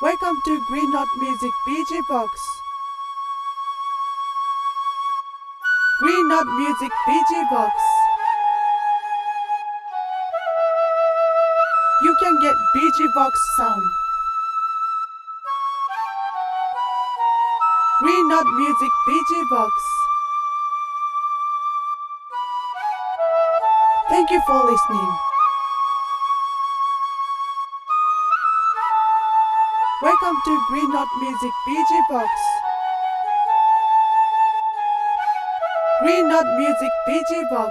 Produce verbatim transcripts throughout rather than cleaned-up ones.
Welcome to Green Knot Music B G Box. Green Knot Music B G Box. You can get B G Box sound. Green Knot Music B G Box. Thank you for listening. Welcome to Green Knot Music B G Box. Green Knot Music B G Box.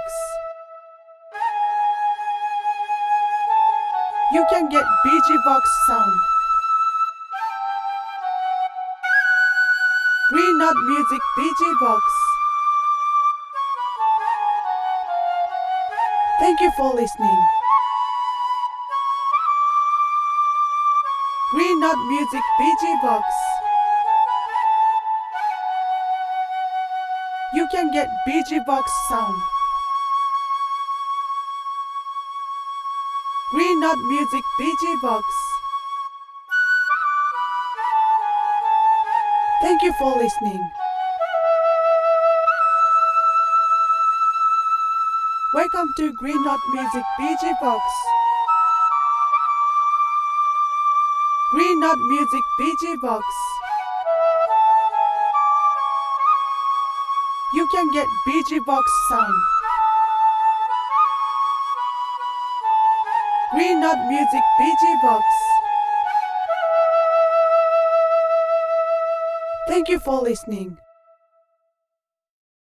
You can get B G Box sound. Green Knot Music B G Box. Thank you for listening. Green Knot Music B G Box. You can get B G Box sound. Green Knot Music B G Box. Thank you for listening. Welcome to Green Knot Music B G Box. Green Knot Music B G Box. You can get B G Box sound. Green Knot Music B G Box. Thank you for listening.